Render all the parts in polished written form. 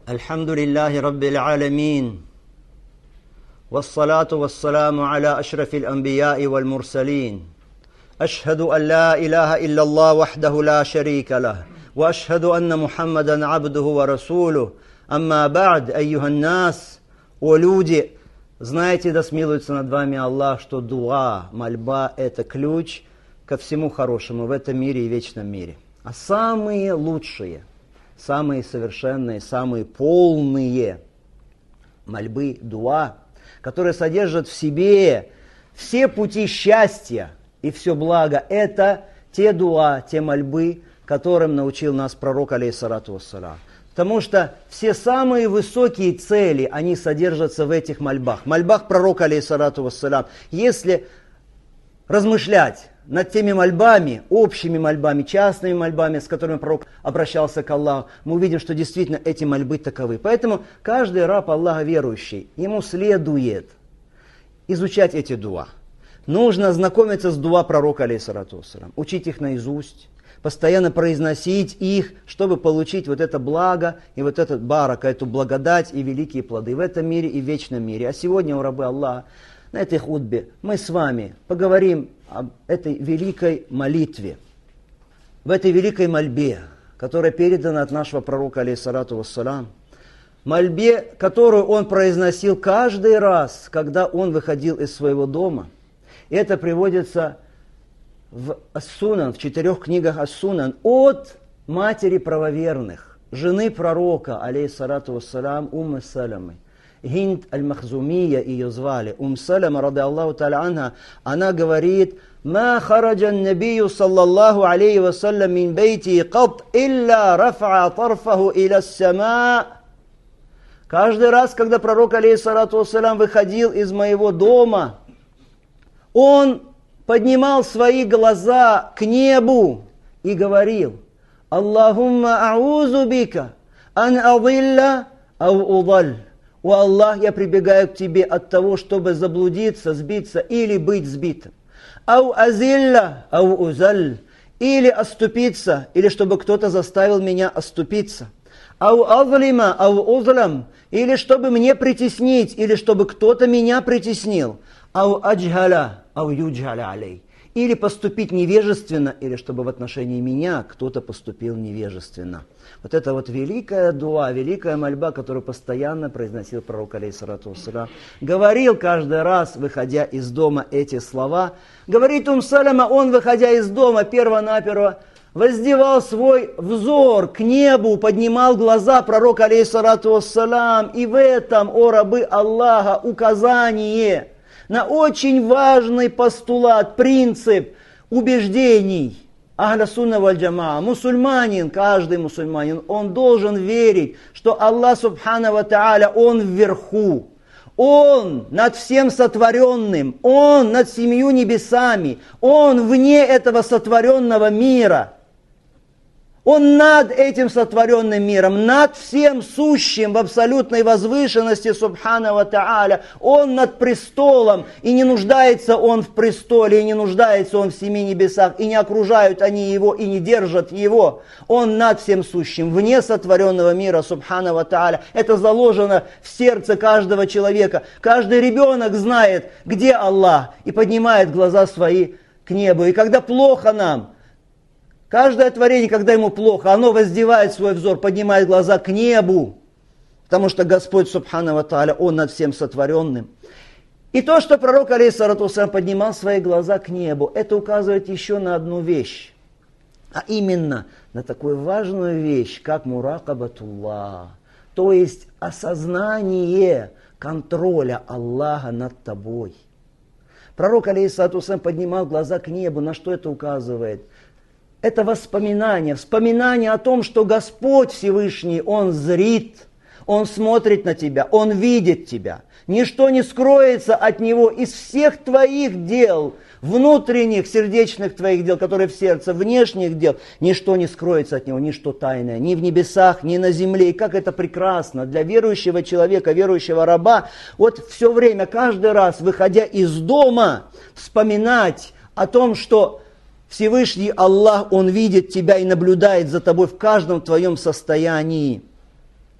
الحمد لله رب العالمين والصلاة والسلام على أشرف الأنبياء والمرسلين أشهد أن لا إله إلا الله وحده لا شريك له وأشهد أن محمدا عبده ورسوله أما بعد أيها الناس о люди, знаете, да смилуется над вами Аллах, что дуа, мольба – это ключ ко всему хорошему в этом мире и вечном мире. А самые лучшие, самые совершенные, самые полные мольбы, дуа, которые содержат в себе все пути счастья и все благо, это те дуа, те мольбы, которым научил нас пророк, алейхиссалату вассалям. Потому что все самые высокие цели, они содержатся в этих мольбах. Мольбах пророка, алейхиссалату вассалям. Если размышлять над теми мольбами, общими мольбами, частными мольбами, с которыми пророк обращался к Аллаху, мы увидим, что действительно эти мольбы таковы. Поэтому каждый раб Аллаха верующий, ему следует изучать эти дуа. Нужно знакомиться с дуа пророка, алейхиссалату вассалям, учить их наизусть, постоянно произносить их, чтобы получить вот это благо и вот этот барак, эту благодать и великие плоды в этом мире и в вечном мире. А сегодня, у рабы Аллаха, на этой хутбе мы с вами поговорим об этой великой молитве, в этой великой мольбе, которая передана от нашего пророка, алейхиссалату вассалям, мольбе, которую он произносил каждый раз, когда он выходил из своего дома. И это приводится в Ас-Сунан, в 4 книгах Ас-Сунан, от матери правоверных, жены пророка, алейхиссалату вассалям, Уммы Саламы. Гинд аль-Махзумия ее звали. Салама, рады Аллаху та'аля анха, она говорит: «Ма хараджан набию саллаллаху алейхи вассалям мин бейти кат илля рафа тарфаху иля ас-сама». Каждый раз, когда пророк, алейхиссалату вассалям, выходил из моего дома, он поднимал свои глаза к небу и говорил: «Аллахумма аузу бика ан адилля ау удаль». «О Аллах, я прибегаю к Тебе от того, чтобы заблудиться, сбиться или быть сбитым. Ау азилля, ау узаль, или оступиться, или чтобы кто-то заставил меня оступиться. Ау азлима, ау узлам, или чтобы мне притеснить, или чтобы кто-то меня притеснил. Ау аджхаля, ау юджхаля алей». Или поступить невежественно, или чтобы в отношении меня кто-то поступил невежественно. Вот это вот великая дуа, великая мольба, которую постоянно произносил пророк, алейхиссалату вассалям. Говорил каждый раз, выходя из дома, эти слова. Говорит Салама, он, выходя из дома, перво-наперво воздевал свой взор к небу, поднимал глаза пророка, алейхиссалату вассалям. И в этом, о рабы Аллаха, указание на очень важный постулат, принцип убеждений Ахля сунна валь джамаа. Мусульманин, каждый мусульманин, он должен верить, что Аллах субхана ва тааля, Он вверху, Он над всем сотворенным, Он над 7 небесами, Он вне этого сотворенного мира. Он над этим сотворенным миром, над всем сущим в абсолютной возвышенности, субхана ва тааля. Он над престолом, и не нуждается Он в престоле, и не нуждается Он в 7 небесах, и не окружают они Его, и не держат Его. Он над всем сущим, вне сотворенного мира, субхана ва тааля. Это заложено в сердце каждого человека. Каждый ребенок знает, где Аллах, и поднимает глаза свои к небу. И когда плохо нам, каждое творение, когда ему плохо, оно воздевает свой взор, поднимает глаза к небу, потому что Господь, субхана ва тааля, Он над всем сотворенным. И то, что пророк, алейхиссалату вассалям, поднимал свои глаза к небу, это указывает еще на одну вещь, а именно на такую важную вещь, как муракабатуллах, то есть осознание контроля Аллаха над тобой. Пророк, алейхиссалату вассалям, поднимал глаза к небу, на что это указывает? Это воспоминание о том, что Господь Всевышний, Он зрит, Он смотрит на тебя, Он видит тебя. Ничто не скроется от Него из всех твоих дел, внутренних, сердечных твоих дел, которые в сердце, внешних дел. Ничто не скроется от Него, ничто тайное, ни в небесах, ни на земле. И как это прекрасно для верующего человека, верующего раба, вот все время, каждый раз, выходя из дома, вспоминать о том, что Всевышний Аллах, Он видит тебя и наблюдает за тобой в каждом твоем состоянии.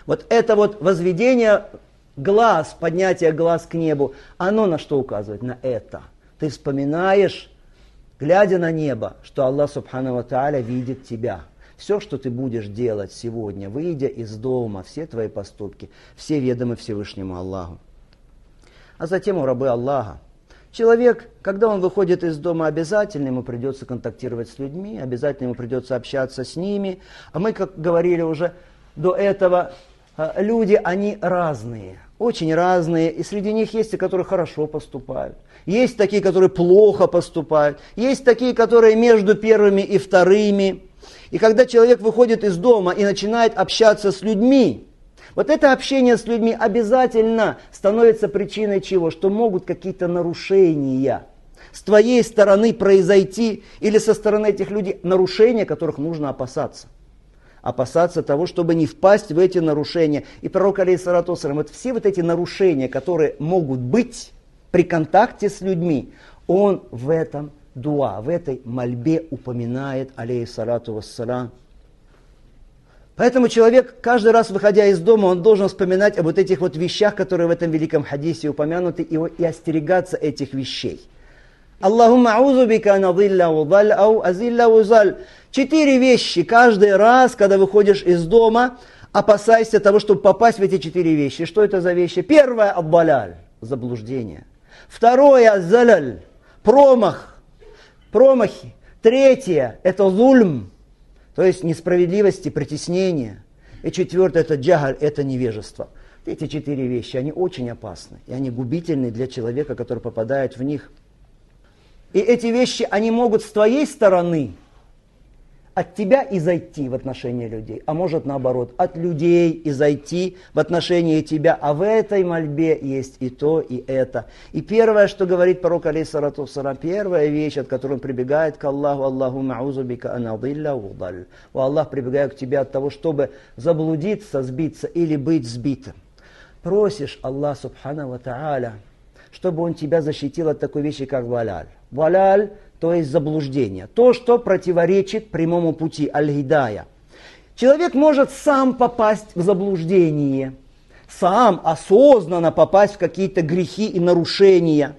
Вот это вот возведение глаз, поднятие глаз к небу, оно на что указывает? На это. Ты вспоминаешь, глядя на небо, что Аллах Субхану ва Тааля видит тебя. Все, что ты будешь делать сегодня, выйдя из дома, все твои поступки, все ведомы Всевышнему Аллаху. А затем у рабы Аллаха. Человек, когда он выходит из дома, обязательно ему придется контактировать с людьми, обязательно ему придется общаться с ними. А мы, как говорили уже до этого, люди, они разные, очень разные. И среди них есть те, которые хорошо поступают. Есть такие, которые плохо поступают. Есть такие, которые между первыми и вторыми. И когда человек выходит из дома и начинает общаться с людьми, вот это общение с людьми обязательно становится причиной чего? Что могут какие-то нарушения с твоей стороны произойти или со стороны этих людей, нарушения, которых нужно опасаться. Опасаться того, чтобы не впасть в эти нарушения. И пророк, алейхиссалату вассалям, вот все вот эти нарушения, которые могут быть при контакте с людьми, он в этом дуа, в этой мольбе упоминает, алейхиссалату вассалям. Поэтому человек, каждый раз выходя из дома, он должен вспоминать об вот этих вот вещах, которые в этом великом хадисе упомянуты, и остерегаться этих вещей. Аллахумма аузу бика ан адилля удаль ау азилля узаль. 4 вещи каждый раз, когда выходишь из дома, опасайся того, чтобы попасть в эти 4 вещи. Что это за вещи? Первое – аббаляль, заблуждение. Второе – азаляль, промахи. Третье – это зульм, то есть несправедливости, притеснение. И четвертое – это джахаль, это невежество. Эти 4 вещи, они очень опасны, и они губительны для человека, который попадает в них. И эти вещи, они могут с твоей стороны от тебя изойти в отношении людей, а может наоборот, от людей изойти в отношении тебя. А в этой мольбе есть и то, и это. И первое, что говорит пророк, алейхиссалату вассалям, первая вещь, от которой он прибегает к Аллаху, Аллахумма аузу бика ан адилля удаль. О Аллах, прибегаю к тебе от того, чтобы заблудиться, сбиться или быть сбитым. Просишь Аллах Субхану ва Тааля, чтобы он тебя защитил от такой вещи, как валяль. Валяль, то есть заблуждение. То, что противоречит прямому пути, аль-гидая. Человек может сам попасть в заблуждение, сам осознанно попасть в какие-то грехи и нарушения.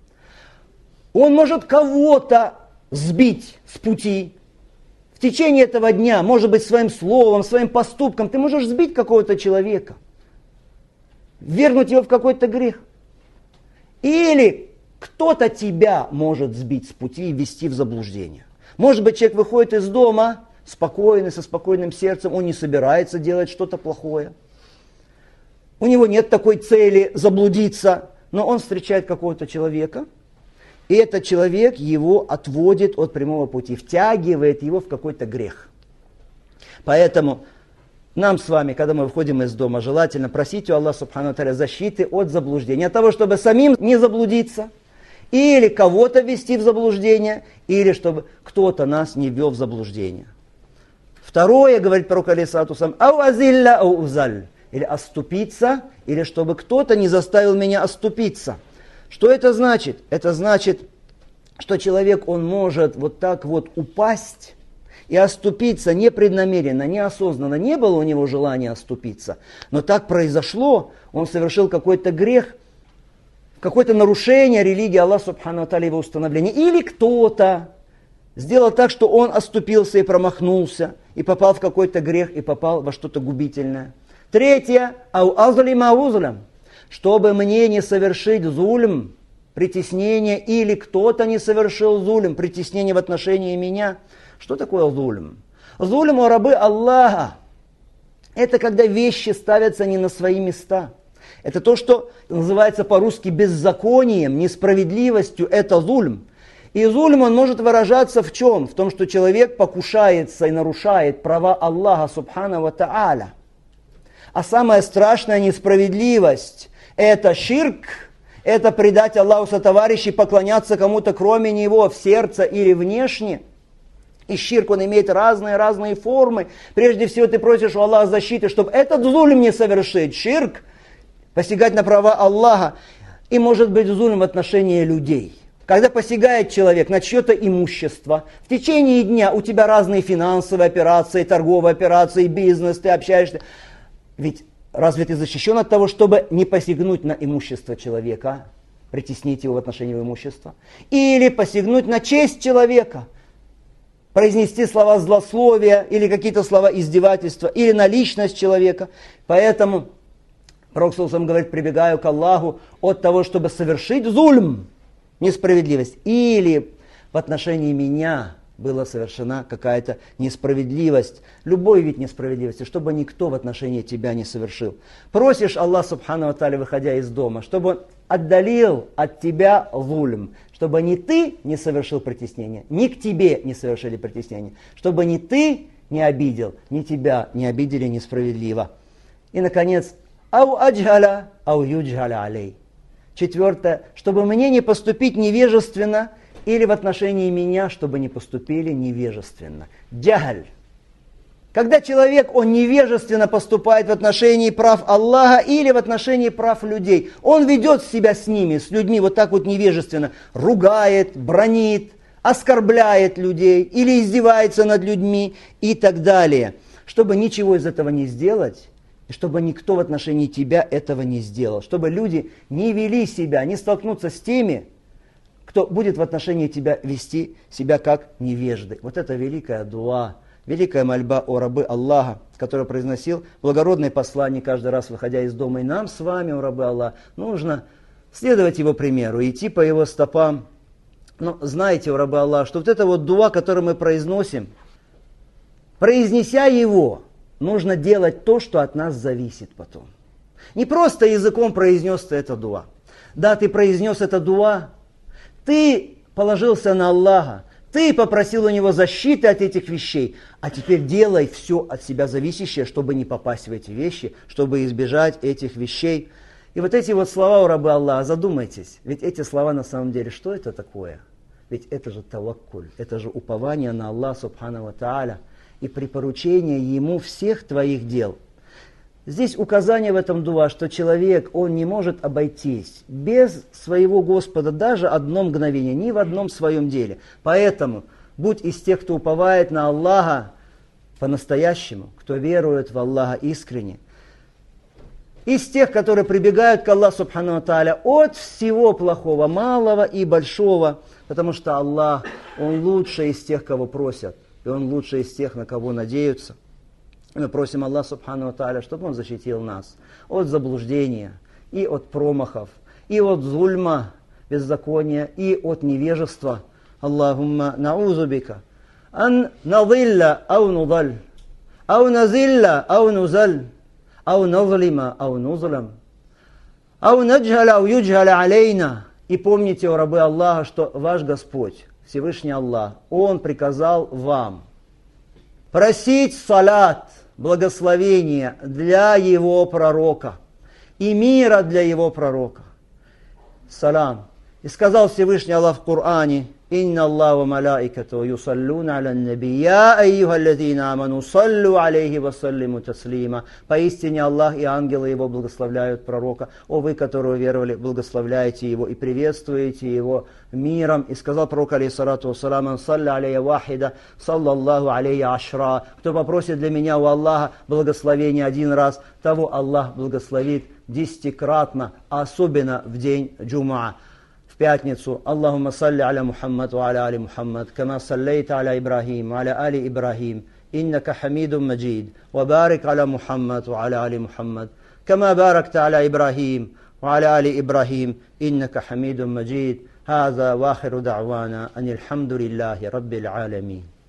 Он может кого-то сбить с пути. В течение этого дня, может быть, своим словом, своим поступком, ты можешь сбить какого-то человека, ввергнуть его в какой-то грех. Или кто-то тебя может сбить с пути и ввести в заблуждение. Может быть, человек выходит из дома спокойный, со спокойным сердцем, он не собирается делать что-то плохое. У него нет такой цели заблудиться, но он встречает какого-то человека, и этот человек его отводит от прямого пути, втягивает его в какой-то грех. Поэтому нам с вами, когда мы выходим из дома, желательно просить у Аллаха Субхану ва Тааля защиты от заблуждения, от того, чтобы самим не заблудиться, или кого-то ввести в заблуждение, или чтобы кто-то нас не ввел в заблуждение. Второе, говорит пророк, алейхиссалату вассалям, ау азилля ау узаль, или оступиться, или чтобы кто-то не заставил меня оступиться. Что это значит? Это значит, что человек, он может вот так вот упасть и оступиться непреднамеренно, неосознанно. Не было у него желания оступиться, но так произошло, он совершил какой-то грех, какое-то нарушение религии Аллаха Субхану ва Тааля, его установления. Или кто-то сделал так, что он оступился и промахнулся, и попал в какой-то грех, и попал во что-то губительное. Третье, ау азлим аузлям, чтобы мне не совершить зульм, притеснение, или кто-то не совершил зульм, притеснение в отношении меня. Что такое зульм? Зульм у рабы Аллаха. Это когда вещи ставятся не на свои места. Это то, что называется по-русски беззаконием, несправедливостью, это зульм. И зульм, он может выражаться в чем? В том, что человек покушается и нарушает права Аллаха Субхану ва Тааля. А самая страшная несправедливость – это ширк, это предать Аллаху сотоварищей, поклоняться кому-то кроме Него в сердце или внешне. И ширк, он имеет разные формы. Прежде всего ты просишь у Аллаха защиты, чтобы этот зульм не совершить. Ширк, посягать на права Аллаха, и может быть зульм в отношении людей. Когда посягает человек на чье-то имущество, в течение дня у тебя разные финансовые операции, торговые операции, бизнес, ты общаешься. Ведь разве ты защищен от того, чтобы не посягнуть на имущество человека, притеснить его в отношении его имущества? Или посягнуть на честь человека, произнести слова злословия или какие-то слова издевательства, или на личность человека? Поэтому Пророк ﷺ говорит, прибегаю к Аллаху от того, чтобы совершить зульм, несправедливость, или в отношении меня была совершена какая-то несправедливость, любой вид несправедливости, чтобы никто в отношении тебя не совершил. Просишь Аллах Субхану ва Тааля, выходя из дома, чтобы Он отдалил от тебя зульм, чтобы ни ты не совершил притеснение, ни к тебе не совершили притеснение, чтобы ни ты не обидел, ни тебя не обидели несправедливо. И, наконец, ау аджаля, ау юджаля алей. Четвертое, чтобы мне не поступить невежественно, или в отношении меня, чтобы не поступили невежественно. Джахаль. Когда человек, он невежественно поступает в отношении прав Аллаха или в отношении прав людей, он ведет себя с ними, с людьми вот так вот невежественно, ругает, бранит, оскорбляет людей или издевается над людьми и так далее. Чтобы ничего из этого не сделать, и чтобы никто в отношении тебя этого не сделал, чтобы люди не вели себя, не столкнуться с теми, кто будет в отношении тебя вести себя как невежды. Вот это великая дуа, великая мольба о рабы Аллаха, которую произносил благородный посланник каждый раз, выходя из дома. И нам с вами, о рабы Аллаха, нужно следовать его примеру, идти по его стопам. Но знаете, о рабы Аллаха, что вот это вот дуа, который мы произносим, произнеся его, нужно делать то, что от нас зависит потом. Не просто языком произнес ты это дуа. Да, ты произнес это дуа, ты положился на Аллаха, ты попросил у Него защиты от этих вещей, а теперь делай все от себя зависящее, чтобы не попасть в эти вещи, чтобы избежать этих вещей. И вот эти вот слова у рабы Аллаха, задумайтесь, ведь эти слова на самом деле, что это такое? Ведь это же таваккуль, это же упование на Аллаха Субхану ва Тааля и припоручение Ему всех твоих дел. Здесь указание в этом дуа, что человек, он не может обойтись без своего Господа даже одно мгновение, ни в одном своем деле. Поэтому будь из тех, кто уповает на Аллаха по-настоящему, кто верует в Аллаха искренне, из тех, которые прибегают к Аллаху Субхану ва Тааля от всего плохого, малого и большого, потому что Аллах, Он лучше из тех, кого просят, и Он лучше из тех, на кого надеются. Мы просим Аллаха Субхану ва Тааля, чтобы Он защитил нас от заблуждения, и от промахов, и от зульма, беззакония, и от невежества. Аллахумма наузу бика ан надилля ау нудаль, ау назилля ау нузаль, ау назлима ау нузлам, ау наджаля ау юджаля алейна. И помните, о рабы Аллаха, что ваш Господь, Всевышний Аллах, Он приказал вам просить салат, благословения для Его пророка и мира для Его пророка. Салам. И сказал Всевышний Аллах в Коране: «Инна Аллаха ва малаикатаху юсаллуна аля наби, я айюхаллазина аману, саллу алейхи ва саллиму таслима». Поистине Аллах и ангелы Его благословляют пророка. О вы, которые веровали, благословляйте Его и приветствуете Его миром. И сказал пророк, алейхиссалату вассалам: «Ман салля алейя вахида, саллаллаху алейя ашра». Кто попросит для меня у Аллаха благословения один раз, того Аллах благословит 10-кратно, особенно в день джумаа. В пятницу: Аллахумма салли аля Мухаммад ва аля али Мухаммад, кама саллейта аля Ибрахим ва аля али Ибрахим, иннака хамидун маджид, ва барик аля Мухаммад ва аля али Мухаммад, кама баракта аля Ибрахим ва аля али Ибрахим, иннака хамидун маджид. هذا واخر دعوانا أن الحمد لله رب العالمين.